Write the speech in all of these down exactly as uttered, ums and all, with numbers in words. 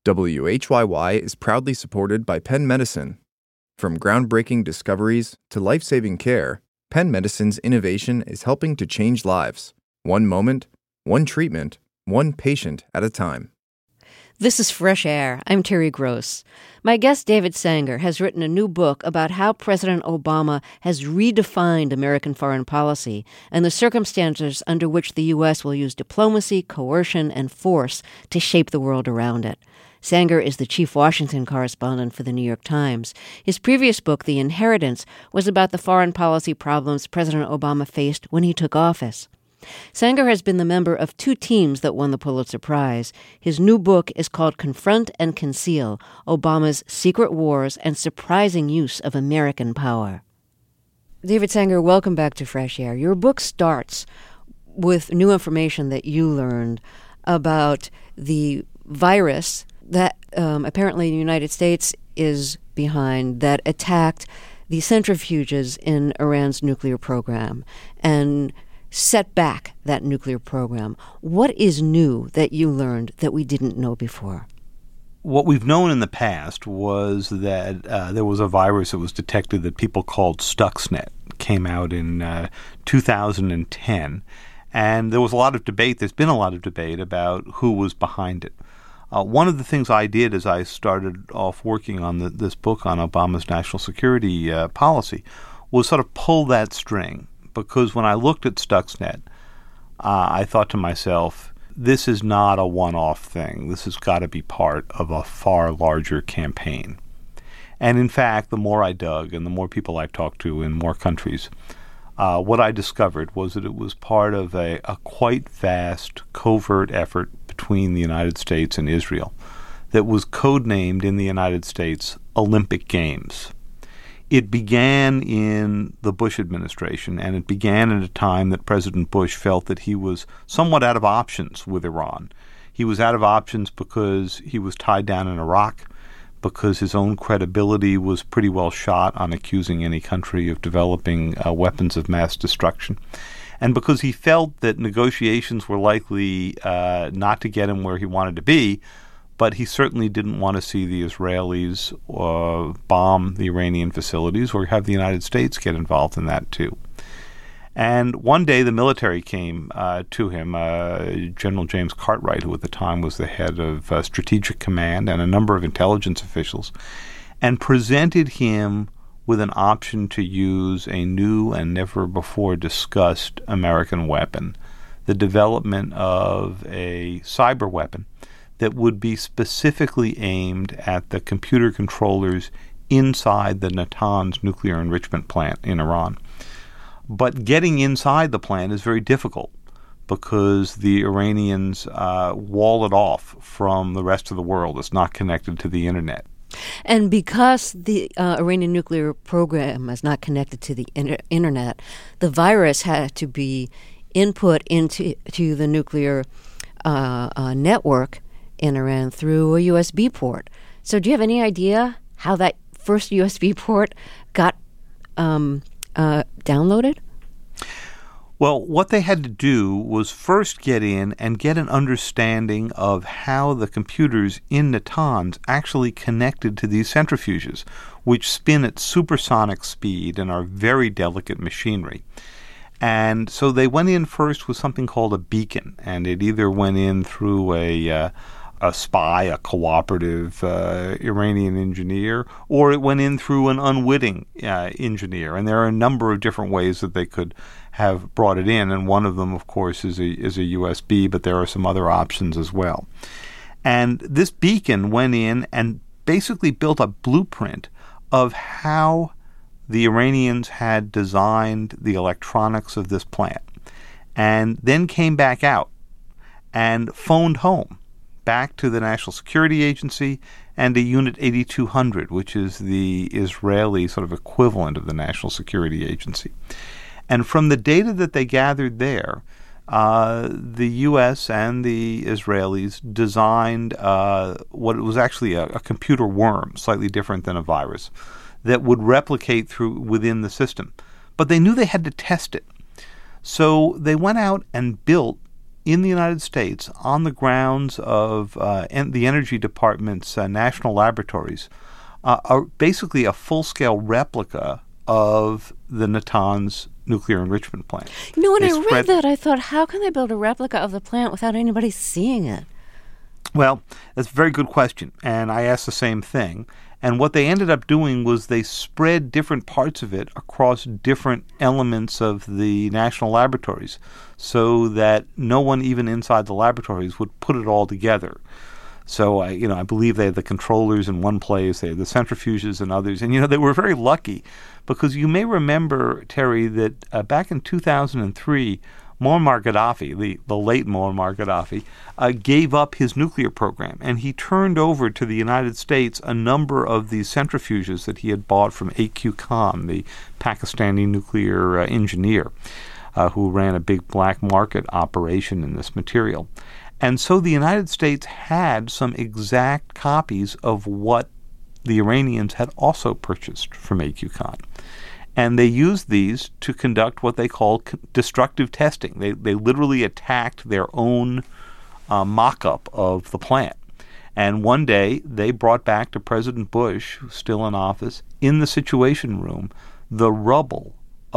W H Y Y is proudly supported by Penn Medicine. From groundbreaking discoveries to life-saving care, Penn Medicine's innovation is helping to change lives, one moment, one treatment, one patient at a time. This is Fresh Air. I'm Terry Gross. My guest, David Sanger, has written a new book about how President Obama has redefined American foreign policy and the circumstances under which the U S will use diplomacy, coercion, and force to shape the world around it. Sanger is the chief Washington correspondent for The New York Times. His previous book, The Inheritance, was about the foreign policy problems President Obama faced when he took office. Sanger has been the member of two teams that won the Pulitzer Prize. His new book is called Confront and Conceal: Obama's Secret Wars and Surprising Use of American Power. David Sanger, welcome back to Fresh Air. Your book starts with new information that you learned about the virus that um, apparently the United States is behind that attacked the centrifuges in Iran's nuclear program and set back that nuclear program. What is new that you learned that we didn't know before? What we've known in the past was that uh, there was a virus that was detected that people called Stuxnet. It came out in uh, two thousand ten, and there was a lot of debate. There's been a lot of debate about who was behind it. Uh, one of the things I did as I started off working on the, this book on Obama's national security uh, policy was sort of pull that string, because when I looked at Stuxnet, uh, I thought to myself, this is not a one-off thing. This has got to be part of a far larger campaign. And in fact, the more I dug and the more people I talked to in more countries, uh, what I discovered was that it was part of a, a quite vast covert effort between the United States and Israel that was codenamed in the United States Olympic Games. It began in the Bush administration, and it began at a time that President Bush felt that he was somewhat out of options with Iran. He was out of options because he was tied down in Iraq, because his own credibility was pretty well shot on accusing any country of developing uh, weapons of mass destruction, and because he felt that negotiations were likely uh, not to get him where he wanted to be, but he certainly didn't want to see the Israelis uh, bomb the Iranian facilities or have the United States get involved in that too. And one day the military came uh, to him, uh, General James Cartwright, who at the time was the head of uh, Strategic Command, and a number of intelligence officials, and presented him with an option to use a new and never before discussed American weapon, the development of a cyber weapon that would be specifically aimed at the computer controllers inside the Natanz nuclear enrichment plant in Iran. But getting inside the plant is very difficult because the Iranians uh, wall it off from the rest of the world. It's not connected to the internet. And because the uh, Iranian nuclear program is not connected to the inter- internet, the virus had to be input into to the nuclear uh, uh, network in Iran through a U S B port. So do you have any idea how that first U S B port got um, uh, downloaded? Well, what they had to do was first get in and get an understanding of how the computers in Natanz actually connected to these centrifuges, which spin at supersonic speed and are very delicate machinery. And so they went in first with something called a beacon, and it either went in through a uh, a spy, a cooperative uh, Iranian engineer, or it went in through an unwitting uh, engineer. And there are a number of different ways that they could have brought it in, and one of them, of course, is a, is a U S B, but there are some other options as well. And this beacon went in and basically built a blueprint of how the Iranians had designed the electronics of this plant, and then came back out and phoned home back to the National Security Agency and a Unit eighty-two hundred, which is the Israeli sort of equivalent of the National Security Agency. And from the data that they gathered there, uh, the U S and the Israelis designed uh, what was actually a, a computer worm, slightly different than a virus, that would replicate through within the system. But they knew they had to test it. So they went out and built in the United States on the grounds of uh, en- the Energy Department's uh, national laboratories, uh, are basically a full-scale replica of the Natanz nuclear enrichment plant. You know, when They I read spread- that, I thought, how can they build a replica of the plant without anybody seeing it? Well, that's a very good question, and I asked the same thing. And what they ended up doing was they spread different parts of it across different elements of the national laboratories so that no one even inside the laboratories would put it all together. So, I, you know, I believe they had the controllers in one place, they had the centrifuges in others. And, you know, they were very lucky because you may remember, Terry, that uh, back in two thousand three, Muammar Gaddafi, the, the late Muammar Gaddafi, uh, gave up his nuclear program, and he turned over to the United States a number of these centrifuges that he had bought from A Q Khan, the Pakistani nuclear uh, engineer, uh, who ran a big black market operation in this material. And so the United States had some exact copies of what the Iranians had also purchased from A Q Khan. And they used these to conduct what they call c- destructive testing. They they literally attacked their own uh, mock-up of the plant. And one day they brought back to President Bush, who's still in office, in the Situation Room, the rubble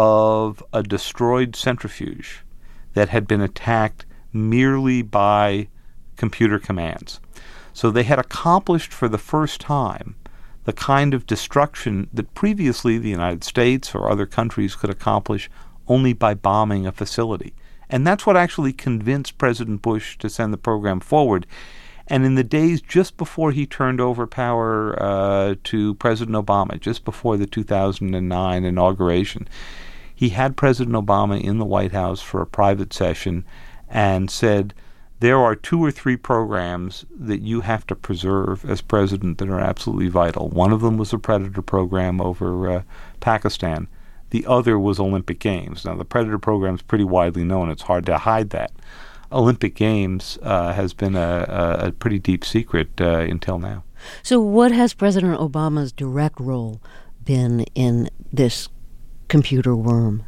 of a destroyed centrifuge that had been attacked merely by computer commands. So they had accomplished for the first time the kind of destruction that previously the United States or other countries could accomplish only by bombing a facility. And that's what actually convinced President Bush to send the program forward. And in the days just before he turned over power uh, to President Obama, just before the two thousand nine inauguration, he had President Obama in the White House for a private session and said, there are two or three programs that you have to preserve as president that are absolutely vital. One of them was the Predator program over uh, Pakistan. The other was Olympic Games. Now, the Predator program is pretty widely known. It's hard to hide that. Olympic Games uh, has been a, a, a pretty deep secret uh, until now. So what has President Obama's direct role been in this computer worm?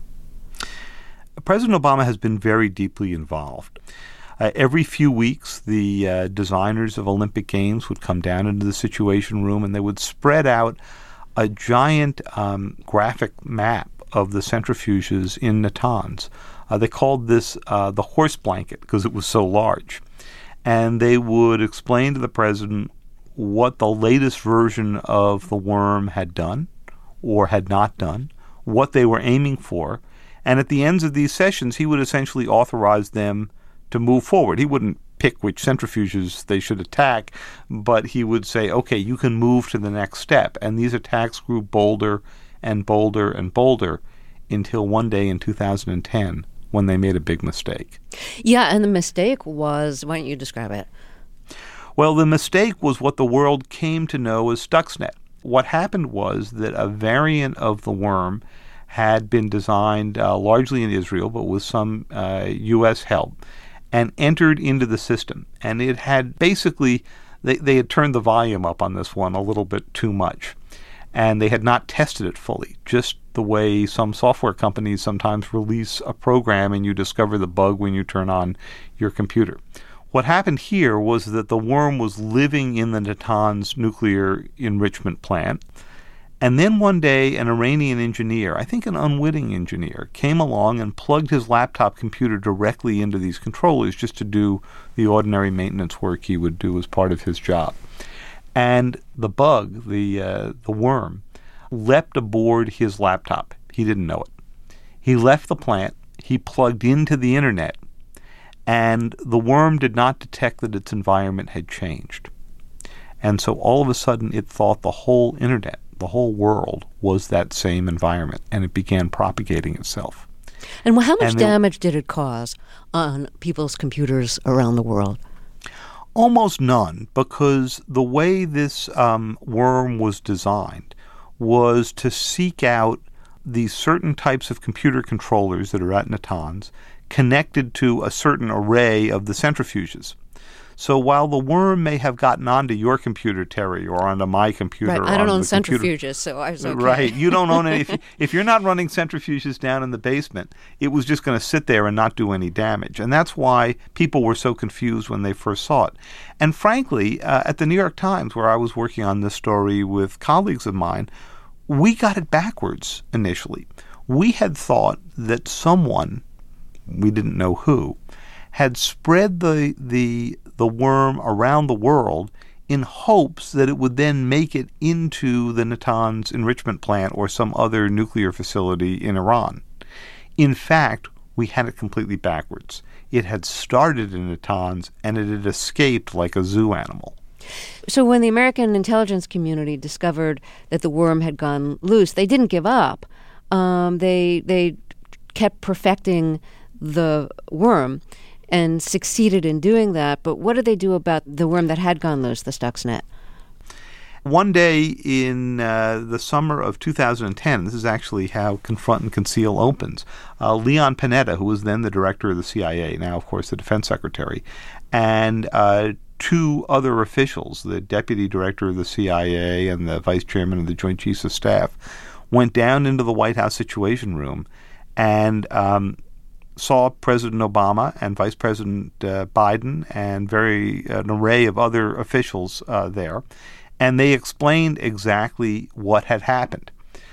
President Obama has been very deeply involved. Uh, every few weeks, the uh, designers of Olympic Games would come down into the Situation Room and they would spread out a giant um, graphic map of the centrifuges in Natanz. Uh, they called this uh, the horse blanket because it was so large. And they would explain to the president what the latest version of the worm had done or had not done, what they were aiming for. And at the ends of these sessions, he would essentially authorize them to move forward. He wouldn't pick which centrifuges they should attack, but he would say, okay, you can move to the next step. And these attacks grew bolder and bolder and bolder until one day in two thousand ten when they made a big mistake. Yeah, and the mistake was, why don't you describe it? Well, the mistake was what the world came to know as Stuxnet. What happened was that a variant of the worm had been designed uh, largely in Israel, but with some uh, U S help, and entered into the system. And it had basically, they, they had turned the volume up on this one a little bit too much. And they had not tested it fully, just the way some software companies sometimes release a program and you discover the bug when you turn on your computer. What happened here was that the worm was living in the Natanz nuclear enrichment plant. And then one day, an Iranian engineer, I think an unwitting engineer, came along and plugged his laptop computer directly into these controllers just to do the ordinary maintenance work he would do as part of his job. And the bug, the uh, the worm, leapt aboard his laptop. He didn't know it. He left the plant. He plugged into the internet. And the worm did not detect that its environment had changed. And so all of a sudden it thought the whole internet, the whole world, was that same environment, and it began propagating itself. And how much And there- damage did it cause on people's computers around the world? Almost none, because the way this um, worm was designed was to seek out these certain types of computer controllers that are at Natanz connected to a certain array of the centrifuges. So while the worm may have gotten onto your computer, Terry, or onto my computer, right. I don't or own centrifuges, computer, so I was okay. Right. You don't own any. If, if you're not running centrifuges down in the basement, it was just going to sit there and not do any damage. And that's why people were so confused when they first saw it. And frankly, uh, at the New York Times, where I was working on this story with colleagues of mine, we got it backwards initially. We had thought that someone, we didn't know who, had spread the the the worm around the world in hopes that it would then make it into the Natanz enrichment plant or some other nuclear facility in Iran. In fact, we had it completely backwards. It had started in Natanz and it had escaped like a zoo animal. So when the American intelligence community discovered that the worm had gone loose, they didn't give up. Um, they they kept perfecting the worm and succeeded in doing that. But what did they do about the worm that had gone loose, the Stuxnet? One day in uh, the summer of two thousand ten, this is actually how Confront and Conceal opens, uh, Leon Panetta, who was then the director of the C I A, now, of course, the defense secretary, and uh, two other officials, the deputy director of the C I A and the vice chairman of the Joint Chiefs of Staff, went down into the White House Situation Room and um, saw President Obama and Vice President uh, Biden and very an array of other officials uh, there, and they explained exactly what had happened.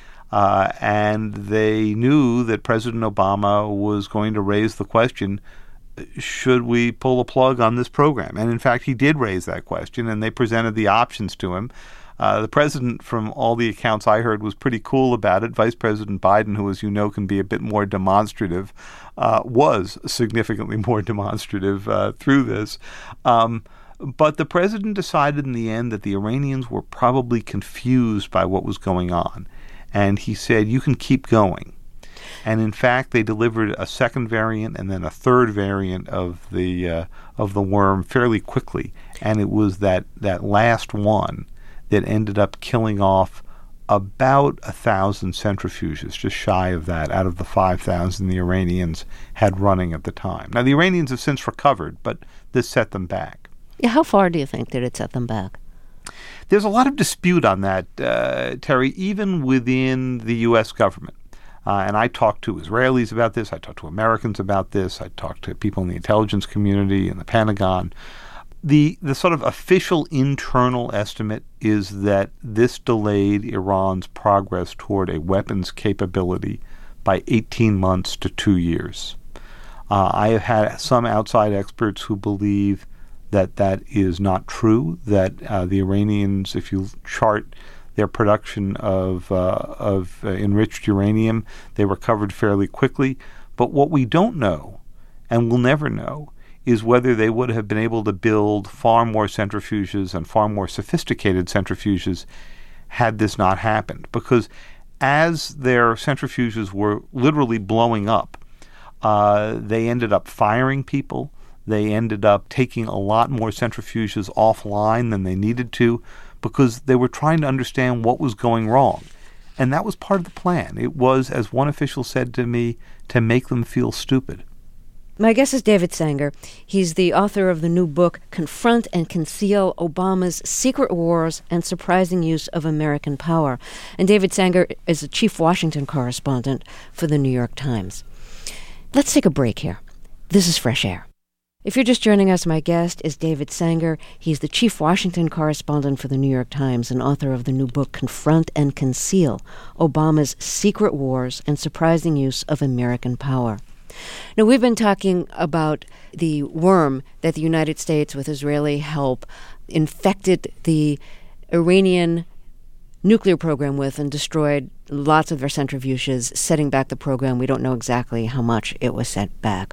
Uh, and they knew that President Obama was going to raise the question, should we pull a plug on this program? And in fact, he did raise that question, and they presented the options to him. Uh, the president, from all the accounts I heard, was pretty cool about it. Vice President Biden, who, as you know, can be a bit more demonstrative, uh, was significantly more demonstrative uh, through this. Um, but the president decided in the end that the Iranians were probably confused by what was going on. And he said, you can keep going. And in fact, they delivered a second variant and then a third variant of the uh, of the worm fairly quickly. And it was that, that last one that ended up killing off about a thousand centrifuges, just shy of that, out of the five thousand the Iranians had running at the time. Now, the Iranians have since recovered, but this set them back. Yeah, how far do you think did it set them back? There's a lot of dispute on that, uh, Terry, even within the U S government. Uh, and I talked to Israelis about this. I talked to Americans about this. I talked to people in the intelligence community and the Pentagon. The the sort of official internal estimate is that this delayed Iran's progress toward a weapons capability by eighteen months to two years. Uh, I have had some outside experts who believe that that is not true, that uh, the Iranians, if you chart their production of, uh, of uh, enriched uranium, they recovered fairly quickly. But what we don't know, and we'll never know, is whether they would have been able to build far more centrifuges and far more sophisticated centrifuges had this not happened. Because as their centrifuges were literally blowing up, uh, they ended up firing people. They ended up taking a lot more centrifuges offline than they needed to because they were trying to understand what was going wrong. And that was part of the plan. It was, as one official said to me, to make them feel stupid. My guest is David Sanger. He's the author of the new book, Confront and Conceal Obama's Secret Wars and Surprising Use of American Power. And David Sanger is the chief Washington correspondent for the New York Times. Let's take a break here. This is Fresh Air. If you're just joining us, my guest is David Sanger. He's the chief Washington correspondent for the New York Times and author of the new book, Confront and Conceal Obama's Secret Wars and Surprising Use of American Power. Now, we've been talking about the worm that the United States, with Israeli help, infected the Iranian nuclear program with and destroyed lots of their centrifuges, setting back the program. We don't know exactly how much it was set back.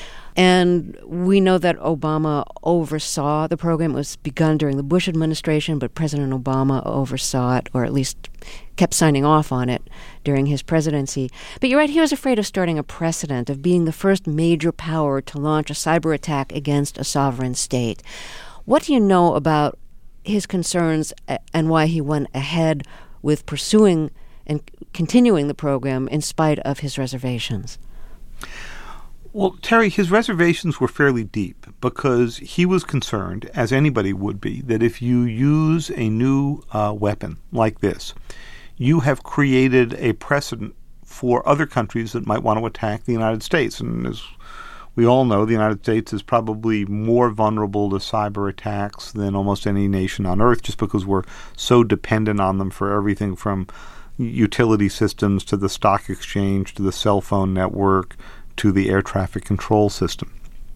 And we know that Obama oversaw the program. It was begun during the Bush administration, but President Obama oversaw it, or at least kept signing off on it during his presidency. But you're right, he was afraid of starting a precedent, of being the first major power to launch a cyber attack against a sovereign state. What do you know about his concerns and why he went ahead with pursuing and continuing the program in spite of his reservations? Well, Terry, his reservations were fairly deep because he was concerned, as anybody would be, that if you use a new uh, weapon like this, you have created a precedent for other countries that might want to attack the United States. And as we all know, the United States is probably more vulnerable to cyber attacks than almost any nation on earth, just because we're so dependent on them for everything from utility systems to the stock exchange to the cell phone network to the air traffic control system.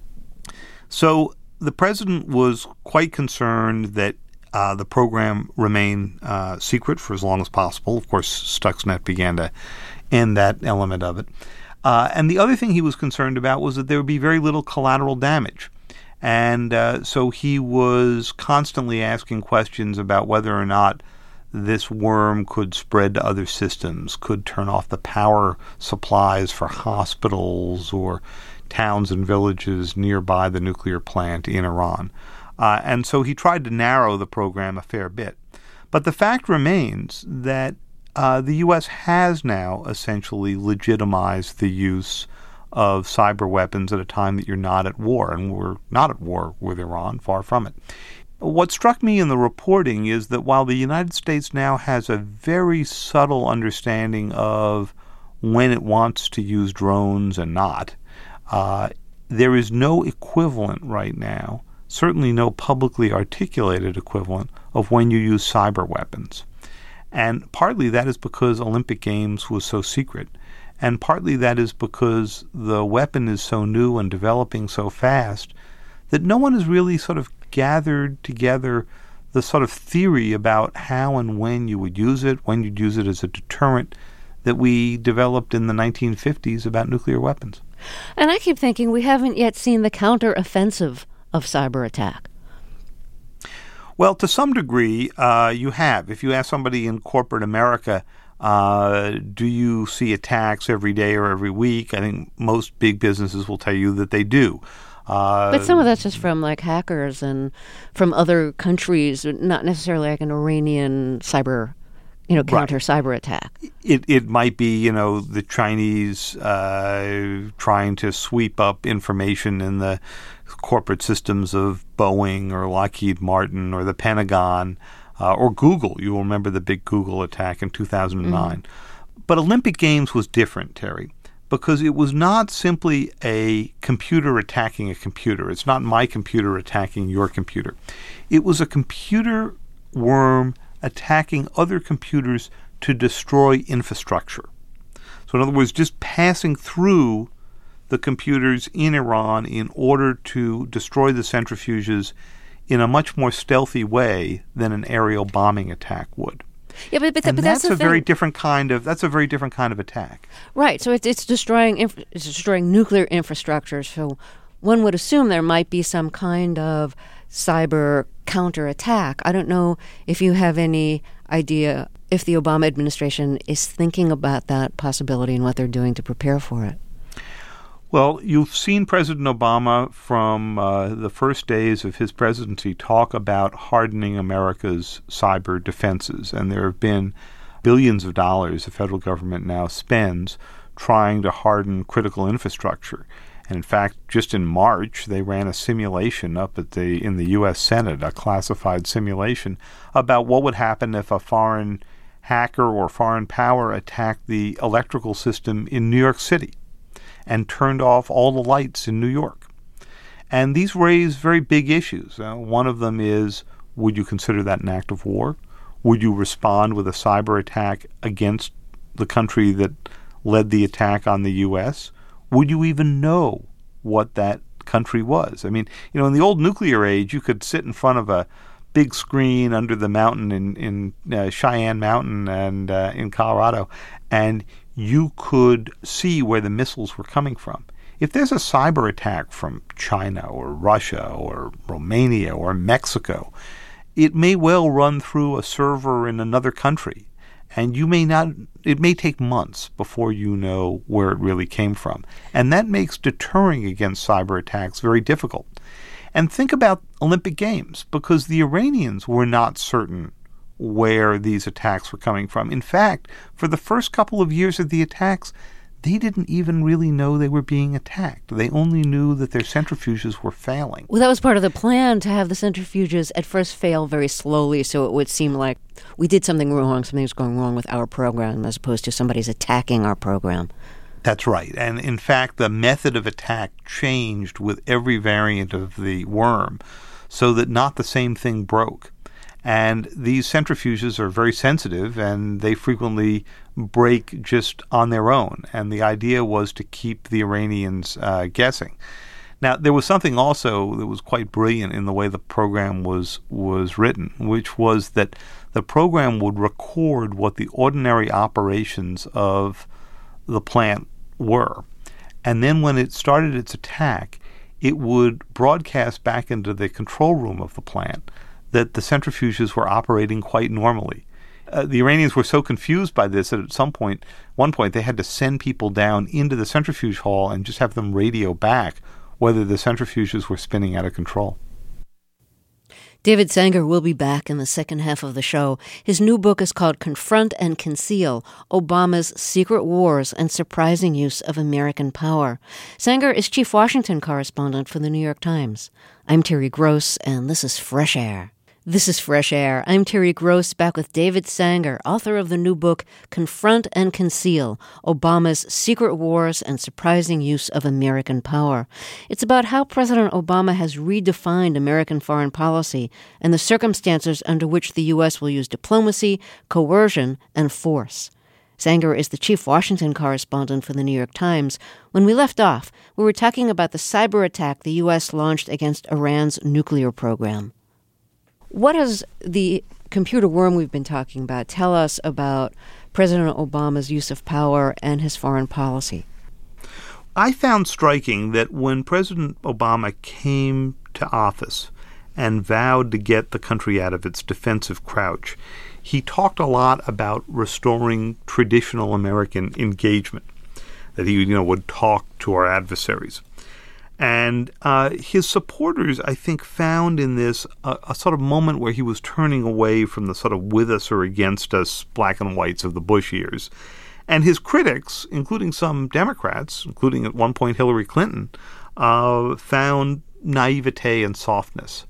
So the president was quite concerned that uh, the program remain uh, secret for as long as possible. Of course, Stuxnet began to end that element of it. Uh, and the other thing he was concerned about was that there would be very little collateral damage. And uh, so he was constantly asking questions about whether or not this worm could spread to other systems, could turn off the power supplies for hospitals or towns and villages nearby the nuclear plant in Iran. Uh, and so he tried to narrow the program a fair bit. But the fact remains that uh, the U S has now essentially legitimized the use of cyber weapons at a time that you're not at war. And we're not at war with Iran, far from it. What struck me in the reporting is that while the United States now has a very subtle understanding of when it wants to use drones and not, uh, there is no equivalent right now, certainly no publicly articulated equivalent, of when you use cyber weapons. And partly that is because Olympic Games was so secret, and partly that is because the weapon is so new and developing so fast that no one has really sort of gathered together the sort of theory about how and when you would use it, when you'd use it as a deterrent that we developed in the nineteen fifties about nuclear weapons. And I keep thinking we haven't yet seen the counteroffensive of cyber attack. Well, to some degree, uh, you have. If you ask somebody in corporate America, uh, do you see attacks every day or every week? I think most big businesses will tell you that they do. Uh, but some of that's just from like hackers and from other countries, not necessarily like an Iranian cyber, you know, counter right. cyber attack. It it might be, you know, the Chinese uh, trying to sweep up information in the corporate systems of Boeing or Lockheed Martin or the Pentagon uh, or Google. You will remember the big Google attack in two thousand nine. Mm-hmm. But Olympic Games was different, Terry, because it was not simply a computer attacking a computer. It's not my computer attacking your computer. It was a computer worm attacking other computers to destroy infrastructure. So in other words, just passing through the computers in Iran in order to destroy the centrifuges in a much more stealthy way than an aerial bombing attack would. Yeah, but, but, and but that's, that's a thing. very different kind of that's a very different kind of attack. Right. So it's it's destroying inf- it's destroying nuclear infrastructure. So one would assume there might be some kind of cyber counterattack. I don't know if you have any idea if the Obama administration is thinking about that possibility and what they're doing to prepare for it. Well, you've seen President Obama from uh, the first days of his presidency talk about hardening America's cyber defenses. And there have been billions of dollars the federal government now spends trying to harden critical infrastructure. And in fact, just in March, they ran a simulation up at the in the U S Senate, a classified simulation, about what would happen if a foreign hacker or foreign power attacked the electrical system in New York City and turned off all the lights in New York. And these raise very big issues. Uh, one of them is, would you consider that an act of war? Would you respond with a cyber attack against the country that led the attack on the U S? Would you even know what that country was? I mean, you know, in the old nuclear age, you could sit in front of a big screen under the mountain in, in uh, Cheyenne Mountain and uh, in Colorado, and you could see where the missiles were coming from. If there's a cyber attack from China or Russia or Romania or Mexico, it may well run through a server in another country, and you may not, it may take months before you know where it really came from. And that makes deterring against cyber attacks very difficult. And think about Olympic Games, because the Iranians were not certain where these attacks were coming from. In fact, for the first couple of years of the attacks, they didn't even really know they were being attacked. They only knew that their centrifuges were failing. Well, that was part of the plan, to have the centrifuges at first fail very slowly, so it would seem like we did something wrong, something's going wrong with our program, as opposed to somebody's attacking our program. That's right. And in fact, the method of attack changed with every variant of the worm so that not the same thing broke. And these centrifuges are very sensitive, and they frequently break just on their own. And the idea was to keep the Iranians uh, guessing. Now, there was something also that was quite brilliant in the way the program was was written, which was that the program would record what the ordinary operations of the plant were. And then when it started its attack, it would broadcast back into the control room of the plant that the centrifuges were operating quite normally. Uh, the Iranians were so confused by this that at some point, one point, they had to send people down into the centrifuge hall and just have them radio back whether the centrifuges were spinning out of control. David Sanger will be back in the second half of the show. His new book is called Confront and Conceal: Obama's Secret Wars and Surprising Use of American Power. Sanger is chief Washington correspondent for the New York Times. I'm Terry Gross, and this is Fresh Air. This is Fresh Air. I'm Terry Gross, back with David Sanger, author of the new book, Confront and Conceal: Obama's Secret Wars and Surprising Use of American Power. It's about how President Obama has redefined American foreign policy and the circumstances under which the U S will use diplomacy, coercion, and force. Sanger is the chief Washington correspondent for the New York Times. When we left off, we were talking about the cyber attack the U S launched against Iran's nuclear program. What does the computer worm we've been talking about tell us about President Obama's use of power and his foreign policy? I found striking that when President Obama came to office and vowed to get the country out of its defensive crouch, he talked a lot about restoring traditional American engagement, that he, you know, would talk to our adversaries. And uh, his supporters, I think, found in this a, a sort of moment where he was turning away from the sort of with us or against us black and whites of the Bush years. And his critics, including some Democrats, including at one point Hillary Clinton, uh, found naivete and softness.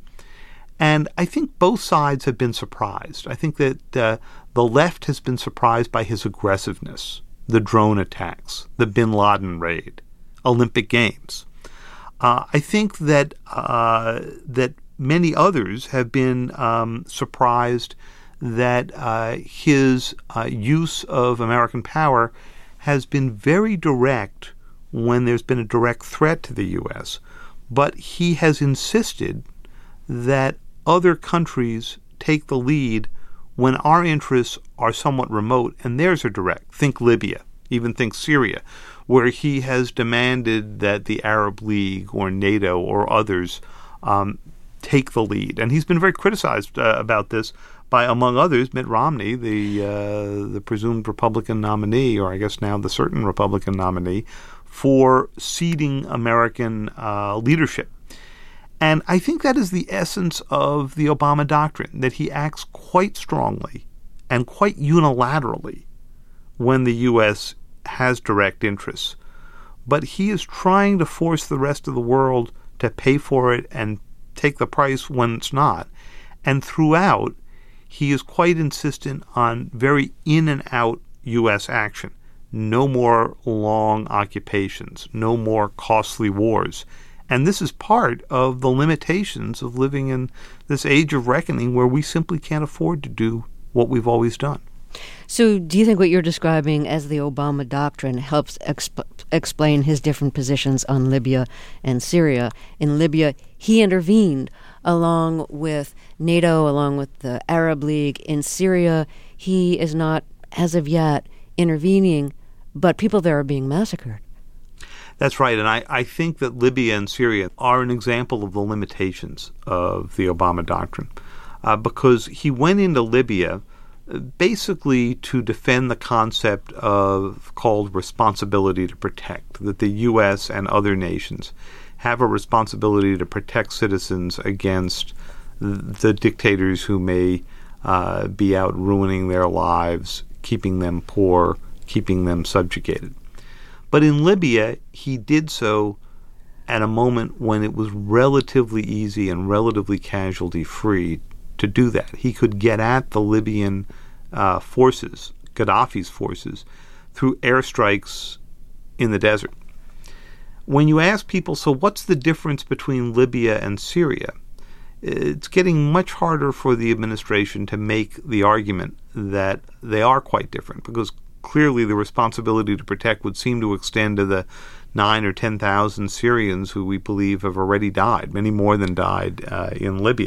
And I think both sides have been surprised. I think that uh, the left has been surprised by his aggressiveness, the drone attacks, the bin Laden raid, Olympic Games. Uh, I think that uh, that many others have been um, surprised that uh, his uh, use of American power has been very direct when there's been a direct threat to the U S, but he has insisted that other countries take the lead when our interests are somewhat remote and theirs are direct. Think Libya, even think Syria, where he has demanded that the Arab League or NATO or others um, take the lead. And he's been very criticized uh, about this by, among others, Mitt Romney, the uh, the presumed Republican nominee, or I guess now the certain Republican nominee, for ceding American uh, leadership. And I think that is the essence of the Obama doctrine, that he acts quite strongly and quite unilaterally when the U S has direct interests. But he is trying to force the rest of the world to pay for it and take the price when it's not. And throughout, he is quite insistent on very in and out U S action. No more long occupations, no more costly wars. And this is part of the limitations of living in this age of reckoning where we simply can't afford to do what we've always done. So do you think what you're describing as the Obama doctrine helps exp- explain his different positions on Libya and Syria? In Libya, he intervened along with NATO, along with the Arab League. In Syria, he is not, as of yet, intervening, but people there are being massacred. That's right, and I, I think that Libya and Syria are an example of the limitations of the Obama doctrine, uh, because he went into Libya basically to defend the concept of called responsibility to protect, that the U S and other nations have a responsibility to protect citizens against the dictators who may uh, be out ruining their lives, keeping them poor, keeping them subjugated. But in Libya, he did so at a moment when it was relatively easy and relatively casualty-free to do that. He could get at the Libyan uh, forces, Gaddafi's forces, through airstrikes in the desert. When you ask people, so what's the difference between Libya and Syria? It's getting much harder for the administration to make the argument that they are quite different, because clearly the responsibility to protect would seem to extend to the nine or ten thousand Syrians who we believe have already died, many more than died uh, in Libya.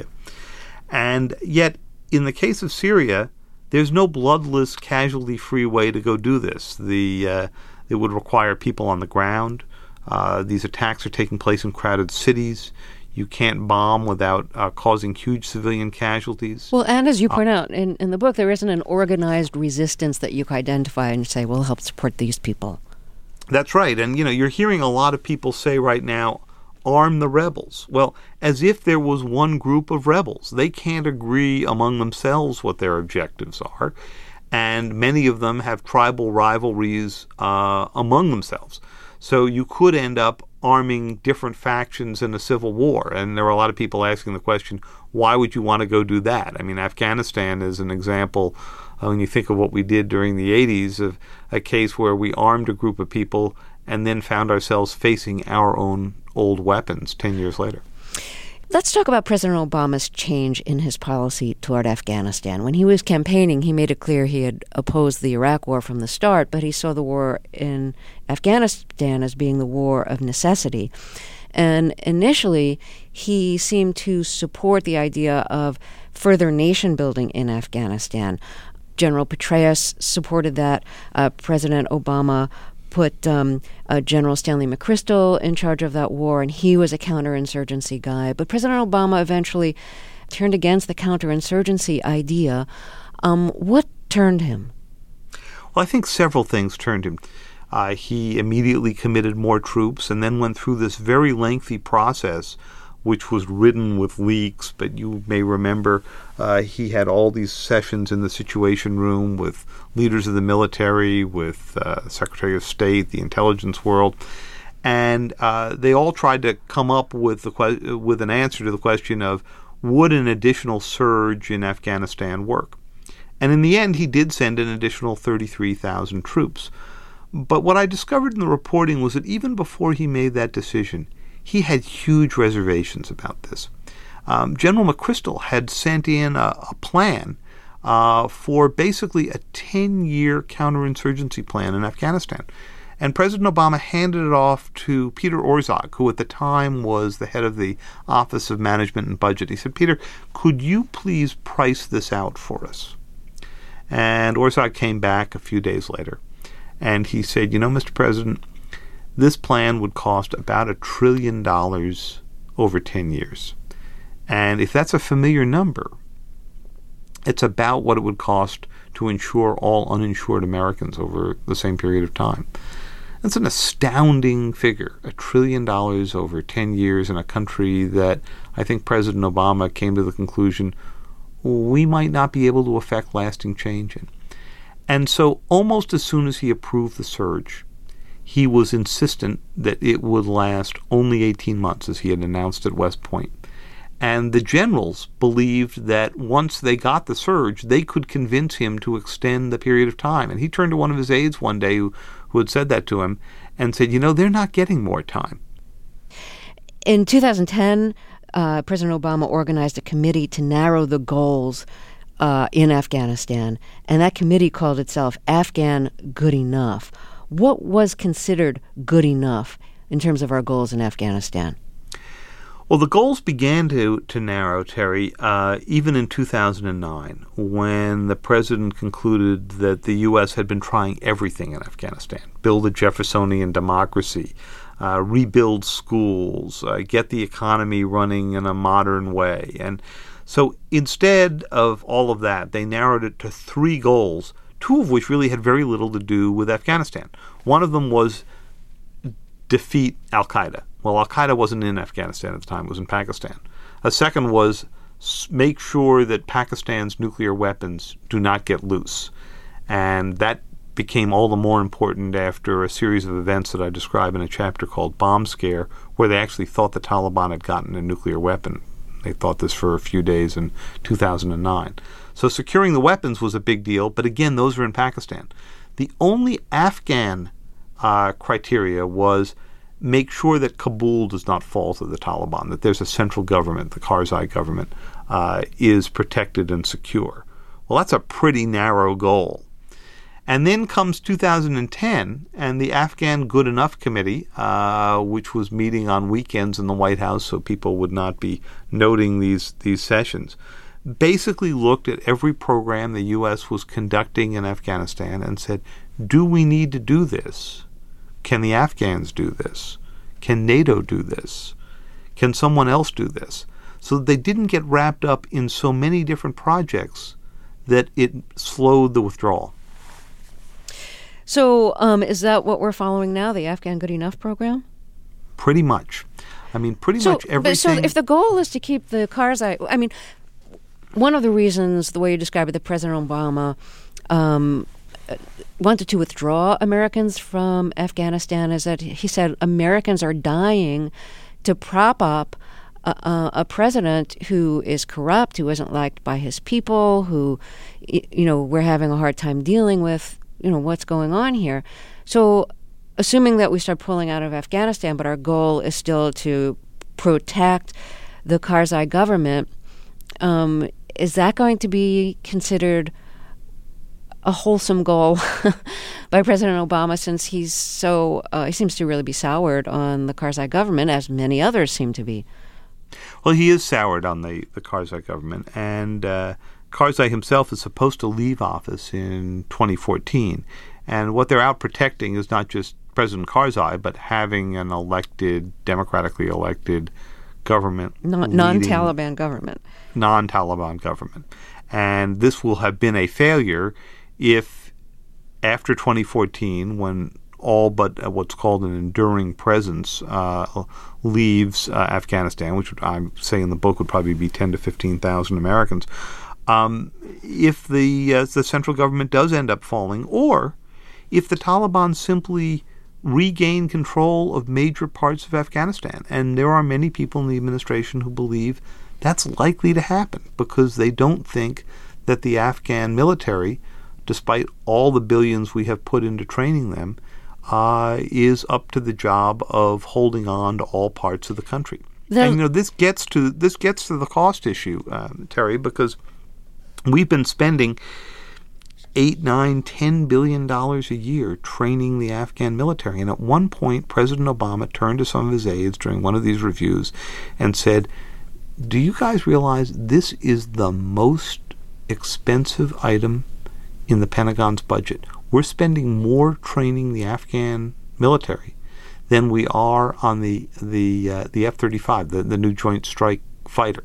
And yet, in the case of Syria, there's no bloodless, casualty-free way to go do this. The uh, it would require people on the ground. Uh, these attacks are taking place in crowded cities. You can't bomb without uh, causing huge civilian casualties. Well, and as you point uh, out in, in the book, there isn't an organized resistance that you can identify and say, we'll help support these people. That's right. And, you know, you're hearing a lot of people say right now, arm the rebels. Well, as if there was one group of rebels. They can't agree among themselves what their objectives are. And many of them have tribal rivalries uh, among themselves. So you could end up arming different factions in a civil war. And there are a lot of people asking the question, why would you want to go do that? I mean, Afghanistan is an example, uh, when you think of what we did during the eighties, of a case where we armed a group of people and then found ourselves facing our own old weapons ten years later. Let's talk about President Obama's change in his policy toward Afghanistan. When he was campaigning, he made it clear he had opposed the Iraq War from the start, but he saw the war in Afghanistan as being the war of necessity. And initially, he seemed to support the idea of further nation building in Afghanistan. General Petraeus supported that. Uh, President Obama put um, uh, General Stanley McChrystal in charge of that war, and he was a counterinsurgency guy. But President Obama eventually turned against the counterinsurgency idea. Um, what turned him? Well, I think several things turned him. Uh, he immediately committed more troops and then went through this very lengthy process, which was ridden with leaks. But you may remember uh, he had all these sessions in the Situation Room with leaders of the military, with uh, Secretary of State, the intelligence world, and uh, they all tried to come up with the que- with an answer to the question of, would an additional surge in Afghanistan work? And in the end, he did send an additional thirty-three thousand troops. But what I discovered in the reporting was that even before he made that decision, he had huge reservations about this. Um, General McChrystal had sent in a, a plan uh, for basically a ten-year counterinsurgency plan in Afghanistan. And President Obama handed it off to Peter Orszag, who at the time was the head of the Office of Management and Budget. He said, Peter, could you please price this out for us? And Orszag came back a few days later, and he said, you know, Mister President, this plan would cost about a trillion dollars over ten years. And if that's a familiar number, it's about what it would cost to insure all uninsured Americans over the same period of time. That's an astounding figure, a trillion dollars over ten years in a country that I think President Obama came to the conclusion we might not be able to effect lasting change in. And so almost as soon as he approved the surge, he was insistent that it would last only eighteen months, as he had announced at West Point. And the generals believed that once they got the surge, they could convince him to extend the period of time. And he turned to one of his aides one day who, who had said that to him and said, you know, they're not getting more time. In two thousand ten, uh, President Obama organized a committee to narrow the goals uh, in Afghanistan. And that committee called itself Afghan Good Enough. What was considered good enough in terms of our goals in Afghanistan? Well, the goals began to, to narrow, Terry, uh, even in two thousand nine, when the president concluded that the U S had been trying everything in Afghanistan. Build a Jeffersonian democracy, uh, rebuild schools, uh, get the economy running in a modern way. And so instead of all of that, they narrowed it to three goals, two of which really had very little to do with Afghanistan. One of them was defeat al-Qaeda. Well, al-Qaeda wasn't in Afghanistan at the time, it was in Pakistan. A second was make sure that Pakistan's nuclear weapons do not get loose. And that became all the more important after a series of events that I describe in a chapter called Bomb Scare, where they actually thought the Taliban had gotten a nuclear weapon. They thought this for a few days in two thousand nine. So securing the weapons was a big deal, but again, those were in Pakistan. The only Afghan uh, criteria was make sure that Kabul does not fall to the Taliban, that there's a central government, the Karzai government, uh, is protected and secure. Well, that's a pretty narrow goal. And then comes two thousand ten, and the Afghan Good Enough Committee, uh, which was meeting on weekends in the White House so people would not be noting these, these sessions, basically looked at every program the U S was conducting in Afghanistan and said, do we need to do this? Can the Afghans do this? Can NATO do this? Can someone else do this? So they didn't get wrapped up in so many different projects that it slowed the withdrawal. So um, is that what we're following now, the Afghan Good Enough program? Pretty much. I mean, pretty so, much everything. So if the goal is to keep the Karzai, I mean, one of the reasons, the way you describe it, that President Obama um, wanted to withdraw Americans from Afghanistan is that he said Americans are dying to prop up a, a president who is corrupt, who isn't liked by his people, who, you know, we're having a hard time dealing with, you know, what's going on here. So assuming that we start pulling out of Afghanistan, but our goal is still to protect the Karzai government, um, is that going to be considered a wholesome goal by President Obama, since he's so, uh, he seems to really be soured on the Karzai government, as many others seem to be? Well, he is soured on the, the Karzai government, and uh, Karzai himself is supposed to leave office in twenty fourteen. And what they're out protecting is not just President Karzai, but having an elected, democratically elected government. Non- non-Taliban government. Non-Taliban government. And this will have been a failure if, after twenty fourteen, when all but what's called an enduring presence uh, leaves uh, Afghanistan, which I'm saying in the book would probably be ten to fifteen thousand Americans, um, if the uh, the central government does end up falling, or if the Taliban simply regain control of major parts of Afghanistan. And there are many people in the administration who believe that's likely to happen because they don't think that the Afghan military, despite all the billions we have put into training them, uh, is up to the job of holding on to all parts of the country. The, and you know this gets to this gets to the cost issue, um, Terry, because we've been spending eight, nine, ten billion dollars a year training the Afghan military. And at one point, President Obama turned to some of his aides during one of these reviews and said, "Do you guys realize this is the most expensive item in the Pentagon's budget? We're spending more training the Afghan military than we are on the the uh, the F thirty-five, the, the new Joint Strike Fighter.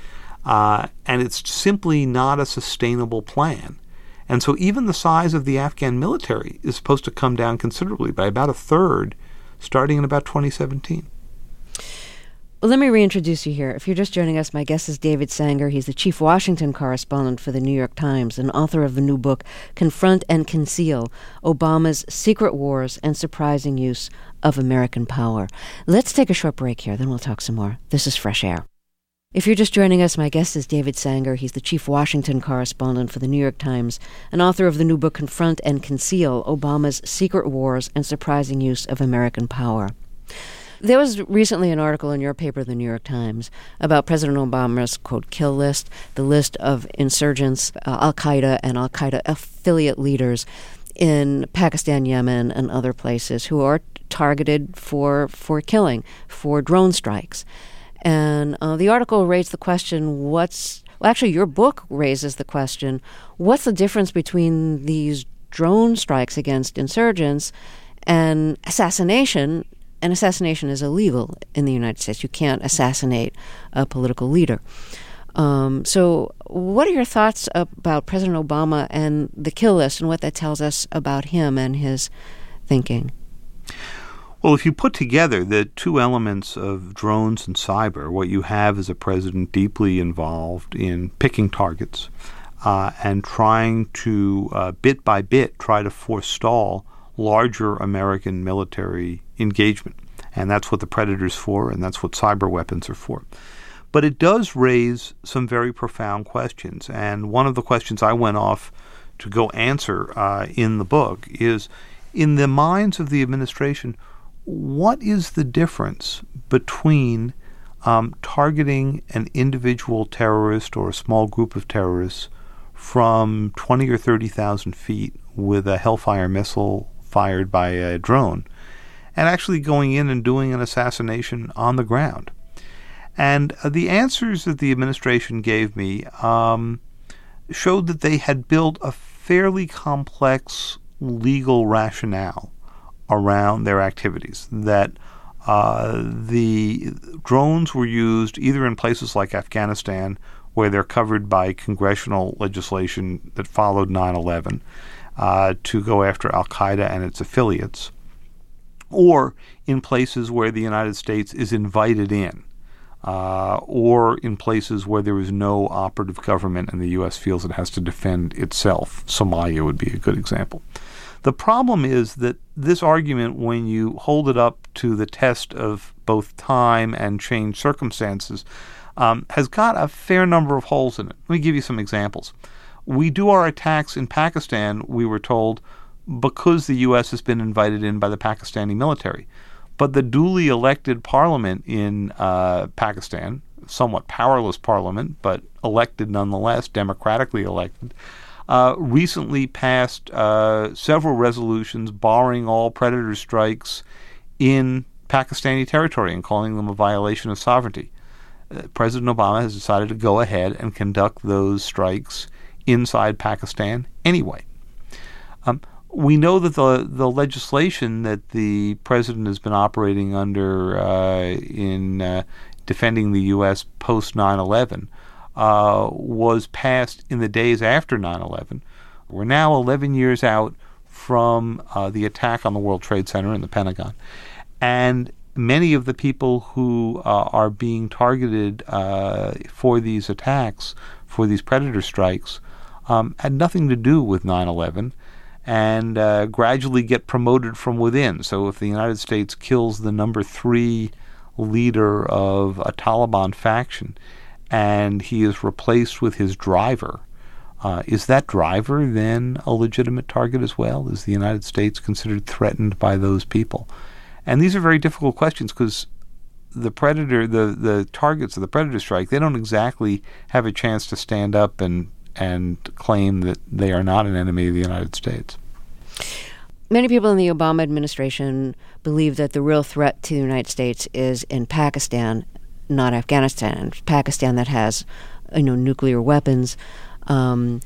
Uh, and it's simply not a sustainable plan." And so even the size of the Afghan military is supposed to come down considerably, by about a third, starting in about twenty seventeen. Well, let me reintroduce you here. If you're just joining us, my guest is David Sanger. He's the chief Washington correspondent for the New York Times and author of the new book, Confront and Conceal: Obama's Secret Wars and Surprising Use of American Power. Let's take a short break here, then we'll talk some more. This is Fresh Air. If you're just joining us, my guest is David Sanger. He's the chief Washington correspondent for the New York Times and author of the new book, Confront and Conceal: Obama's Secret Wars and Surprising Use of American Power. There was recently an article in your paper, the New York Times, about President Obama's, quote, kill list, the list of insurgents, uh, al-Qaeda and al-Qaeda affiliate leaders in Pakistan, Yemen, and other places who are targeted for, for killing, for drone strikes. And uh, the article raised the question, what's, well, actually your book raises the question, what's the difference between these drone strikes against insurgents and assassination? And assassination is illegal in the United States. You can't assassinate a political leader. Um, so what are your thoughts about President Obama and the kill list and what that tells us about him and his thinking? Well, if you put together the two elements of drones and cyber, what you have is a president deeply involved in picking targets, uh, and trying to, uh, bit by bit, try to forestall larger American military engagement. And that's what the Predator's for, and that's what cyber weapons are for. But it does raise some very profound questions. And one of the questions I went off to go answer uh, in the book is, in the minds of the administration, what is the difference between um, targeting an individual terrorist or a small group of terrorists from twenty or thirty thousand feet with a Hellfire missile fired by a drone and actually going in and doing an assassination on the ground? And uh, the answers that the administration gave me um, showed that they had built a fairly complex legal rationale around their activities, that uh, the drones were used either in places like Afghanistan, where they're covered by congressional legislation that followed nine eleven, uh, to go after al-Qaeda and its affiliates, or in places where the United States is invited in, uh, or in places where there is no operative government and the U S feels it has to defend itself. Somalia would be a good example. The problem is that this argument, when you hold it up to the test of both time and changed circumstances, um, has got a fair number of holes in it. Let me give you some examples. We do our attacks in Pakistan, we were told, because the U S has been invited in by the Pakistani military. But the duly elected parliament in uh, Pakistan, somewhat powerless parliament, but elected nonetheless, democratically elected, uh, recently passed uh, several resolutions barring all Predator strikes in Pakistani territory and calling them a violation of sovereignty. Uh, President Obama has decided to go ahead and conduct those strikes inside Pakistan anyway. Um, We know that the the legislation that the president has been operating under uh, in uh, defending the U S post nine eleven uh, was passed in the days after nine eleven. We're now eleven years out from uh, the attack on the World Trade Center and the Pentagon. And many of the people who uh, are being targeted uh, for these attacks, for these Predator strikes, um, had nothing to do with nine eleven. And uh, gradually get promoted from within. So if the United States kills the number three leader of a Taliban faction and he is replaced with his driver, uh, is that driver then a legitimate target as well? Is the United States considered threatened by those people? And these are very difficult questions because the predator, the, the targets of the Predator strike, they don't exactly have a chance to stand up and and claim that they are not an enemy of the United States. Many people in the Obama administration believe that the real threat to the United States is in Pakistan, not Afghanistan. It's Pakistan that has, you know, nuclear weapons. Um,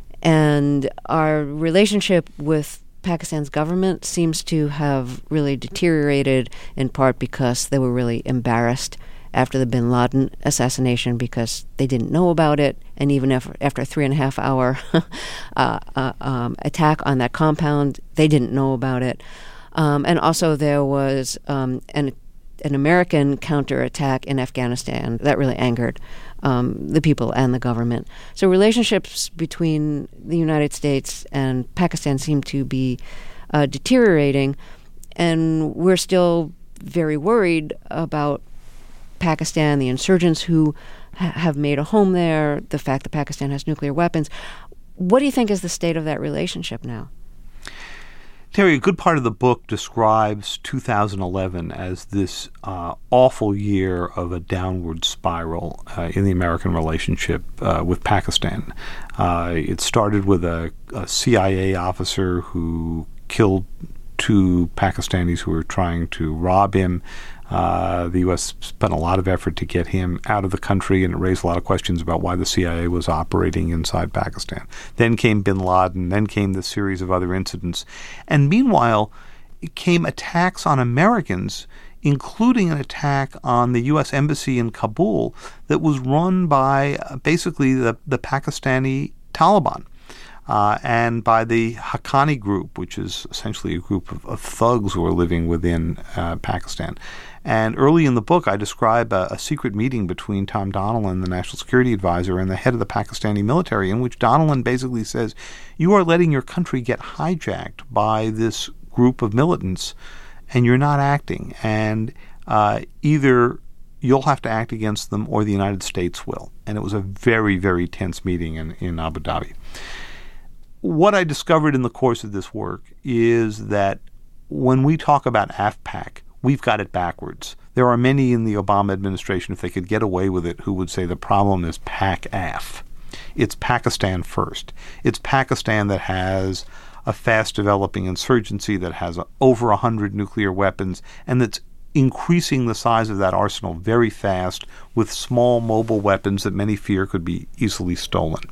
and our relationship with Pakistan's government seems to have really deteriorated, in part because they were really embarrassed after the bin Laden assassination because they didn't know about it, and even after, after a three and a half hour uh, uh, um, attack on that compound, they didn't know about it. Um, and also there was um, an an American counterattack in Afghanistan that really angered um, the people and the government. So relationships between the United States and Pakistan seem to be uh, deteriorating, and we're still very worried about Pakistan, the insurgents who ha- have made a home there, the fact that Pakistan has nuclear weapons. What do you think is the state of that relationship now? Terry, a good part of the book describes two thousand eleven as this uh, awful year of a downward spiral uh, in the American relationship uh, with Pakistan. Uh, it started with a, a C I A officer who killed two Pakistanis who were trying to rob him. Uh, the U S spent a lot of effort to get him out of the country, and it raised a lot of questions about why the C I A was operating inside Pakistan. Then came bin Laden, then came the series of other incidents. And meanwhile, it came attacks on Americans, including an attack on the U S embassy in Kabul that was run by uh, basically the, the Pakistani Taliban. uh, and by the Haqqani group, which is essentially a group of, of thugs who are living within uh, Pakistan. And early in the book, I describe a, a secret meeting between Tom Donilon, the National Security Advisor, and the head of the Pakistani military, in which Donilon basically says, you are letting your country get hijacked by this group of militants, and you're not acting. And uh, either you'll have to act against them or the United States will. And it was a very, very tense meeting in, in Abu Dhabi. What I discovered in the course of this work is that when we talk about AfPak, we've got it backwards. There are many in the Obama administration, if they could get away with it, who would say the problem is PAC-A F. It's Pakistan first. It's Pakistan that has a fast-developing insurgency, that has over one hundred nuclear weapons, and that's increasing the size of that arsenal very fast with small mobile weapons that many fear could be easily stolen.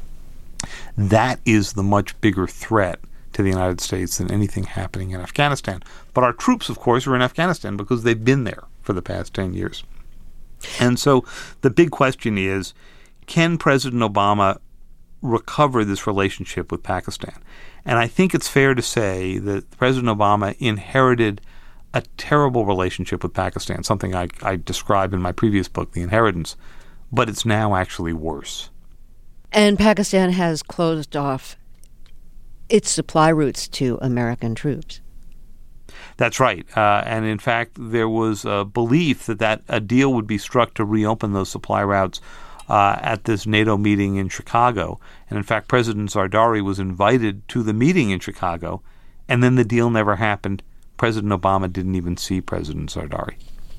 That is the much bigger threat to the United States than anything happening in Afghanistan. But our troops, of course, are in Afghanistan because they've been there for the past ten years. And so the big question is, can President Obama recover this relationship with Pakistan? And I think it's fair to say that President Obama inherited a terrible relationship with Pakistan, something I, I describe in my previous book, The Inheritance, but it's now actually worse. And Pakistan has closed off its supply routes to American troops. That's right. Uh, and in fact, there was a belief that, that a deal would be struck to reopen those supply routes uh, at this NATO meeting in Chicago. And in fact, President Zardari was invited to the meeting in Chicago, and then the deal never happened. President Obama didn't even see President Zardari.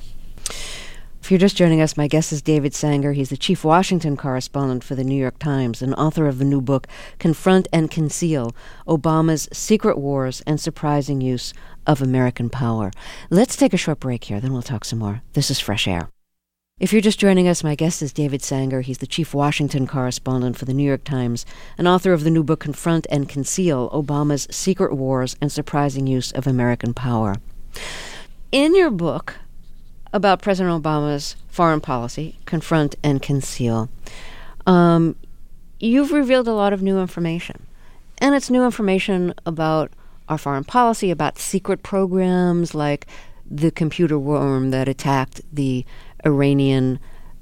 If you're just joining us, my guest is David Sanger. He's the chief Washington correspondent for the New York Times and author of the new book, Confront and Conceal, Obama's Secret Wars and Surprising Use of American Power. Let's take a short break here, then we'll talk some more. This is Fresh Air. If you're just joining us, my guest is David Sanger. He's the chief Washington correspondent for the New York Times and author of the new book, Confront and Conceal, Obama's Secret Wars and Surprising Use of American Power. In your book about President Obama's foreign policy, Confront and Conceal, um, you've revealed a lot of new information. And it's new information about our foreign policy, about secret programs like the computer worm that attacked the Iranian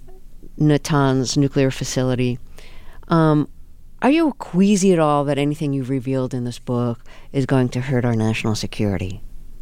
Natanz nuclear facility. Um, are you queasy at all that anything you've revealed in this book is going to hurt our national security?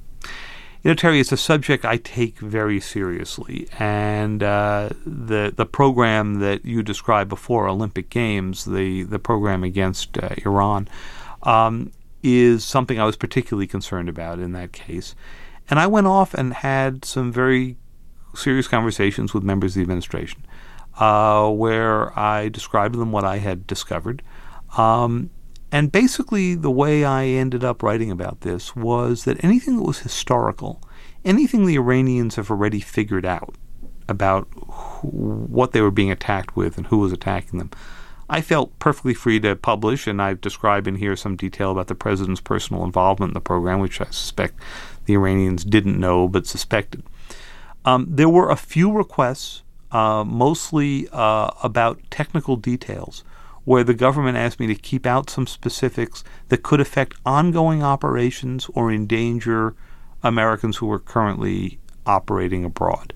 You know, Terry, it's a subject I take very seriously, and uh, the the program that you described before, Olympic Games, the, the program against uh, Iran, um, is something I was particularly concerned about in that case. And I went off and had some very serious conversations with members of the administration, uh, where I described to them what I had discovered. Um, And basically the way I ended up writing about this was that anything that was historical, anything the Iranians have already figured out about who, what they were being attacked with and who was attacking them, I felt perfectly free to publish, and I've described in here some detail about the president's personal involvement in the program, which I suspect the Iranians didn't know but suspected. Um, there were a few requests, uh, mostly uh, about technical details, where the government asked me to keep out some specifics that could affect ongoing operations or endanger Americans who were currently operating abroad.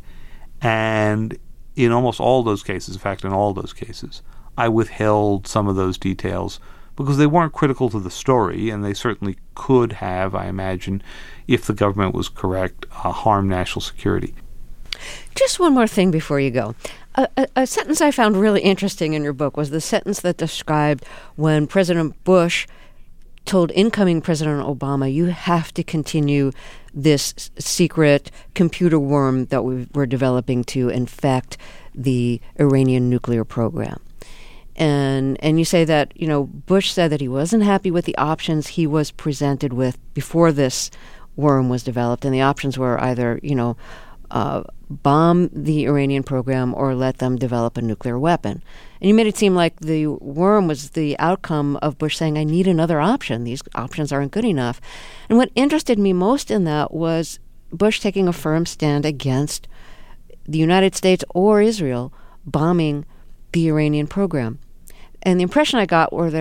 And in almost all those cases, in fact, in all those cases, I withheld some of those details because they weren't critical to the story, and they certainly could have, I imagine, if the government was correct, uh, harm national security. Just one more thing before you go. A, a, a sentence I found really interesting in your book was the sentence that described when President Bush told incoming President Obama, you have to continue this s- secret computer worm that we we're developing to infect the Iranian nuclear program. And and you say that, you know, Bush said that he wasn't happy with the options he was presented with before this worm was developed. And the options were either, you know, uh, bomb the Iranian program or let them develop a nuclear weapon. And you made it seem like the worm was the outcome of Bush saying, I need another option. These options aren't good enough. And what interested me most in that was Bush taking a firm stand against the United States or Israel bombing the Iranian program. And the impression I got were there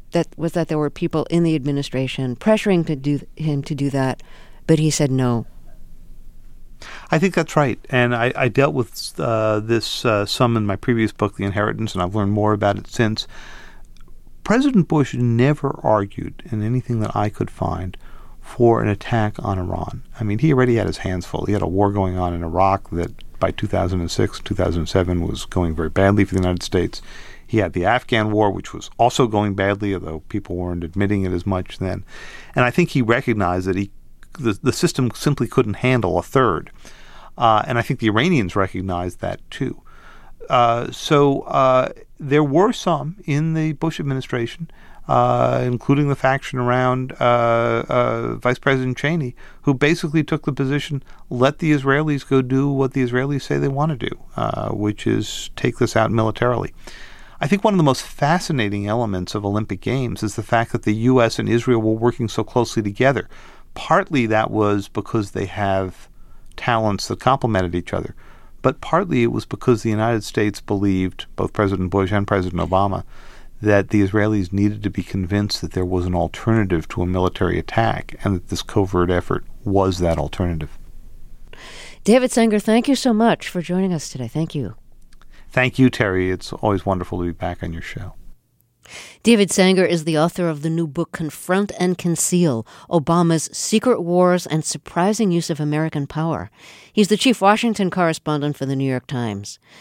that was that there were people in the administration pressuring to do him to do that, but he said no. I think that's right. And I, I dealt with uh, this uh, some in my previous book, The Inheritance, and I've learned more about it since. President Bush never argued in anything that I could find for an attack on Iran. I mean, he already had his hands full. He had a war going on in Iraq that by two thousand six, two thousand seven was going very badly for the United States. He had the Afghan war, which was also going badly, although people weren't admitting it as much then. And I think he recognized that he the, the system simply couldn't handle a third. Uh, and I think the Iranians recognized that too. Uh, so uh, there were some in the Bush administration, uh, including the faction around uh, uh, Vice President Cheney, who basically took the position, let the Israelis go do what the Israelis say they want to do, uh, which is take this out militarily. I think one of the most fascinating elements of Olympic Games is the fact that the U S and Israel were working so closely together. Partly that was because they have talents that complemented each other, but partly it was because the United States believed, both President Bush and President Obama, that the Israelis needed to be convinced that there was an alternative to a military attack and that this covert effort was that alternative. David Sanger, thank you so much for joining us today. Thank you. Thank you, Terry. It's always wonderful to be back on your show. David Sanger is the author of the new book, Confront and Conceal, Obama's Secret Wars and Surprising Use of American Power. He's the chief Washington correspondent for the New York Times.